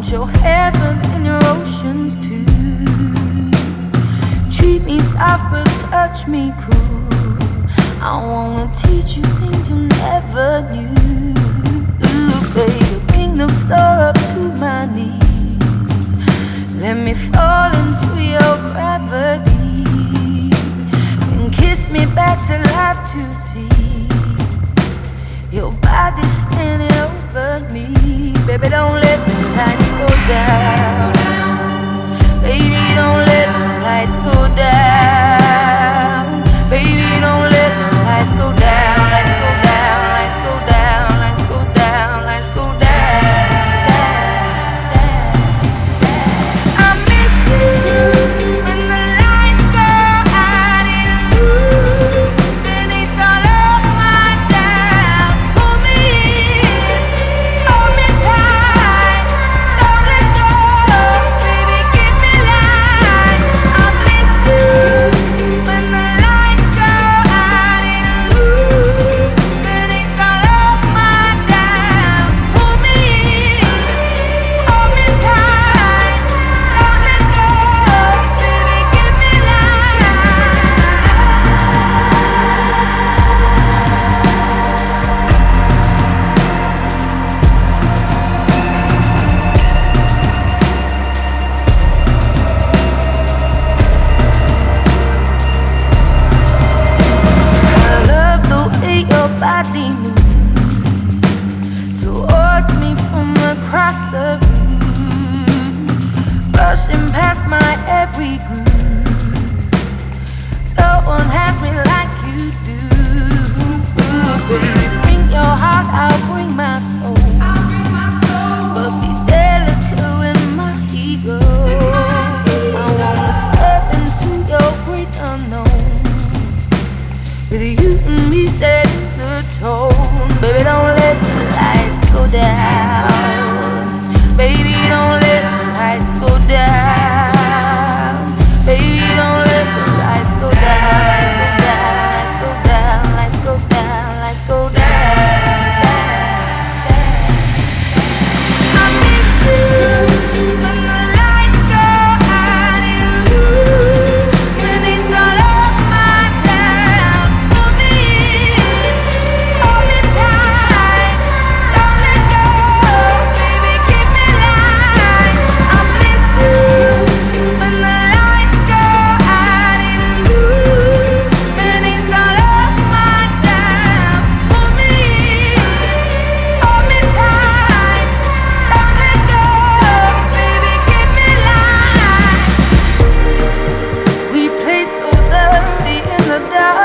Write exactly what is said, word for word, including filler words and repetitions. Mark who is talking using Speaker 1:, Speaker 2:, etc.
Speaker 1: your heaven and your oceans too. Treat me soft but touch me cruel. I wanna teach you things you never knew. Ooh, baby, bring the floor up to my knees. Let me fall into your gravity. Then kiss me back to life to see your body standing over me. Baby, don't let the lights go down. Baby, don't let the lights go down. Baby, don't let the lights go down. Lights go down, lights go down, lights go down, lights go down. I miss you when the lights go out in blue. And it's all of my doubts. Pull me in, hold me tight, don't let go. Baby, give me life. I miss you when the lights go out in blue. And it's all of my doubts. Pull me in, hold me tight, don't let go. Baby, give me life. I love the way your body moves towards me from across the room, brushing past my every groove. No one has me like you do. Ooh, baby, bring your heart, I'll bring my soul. But be delicate with my ego. I wanna step into your great unknown, with you and me setting the tone. Baby, don't let the lights go down. Baby, don't let the lights go down. Baby, don't let the lights go down. Lights go down, lights go down, lights go down, lights go down. I miss you when the lights go out in blue. When it's all of my doubts. Pull me in, hold me tight, don't let go. Baby, give me life. I miss you when the lights go out in blue. When it's all of my doubts. Pull me in, hold me tight, don't let go. Baby, give me life. We play so dirty in the dark.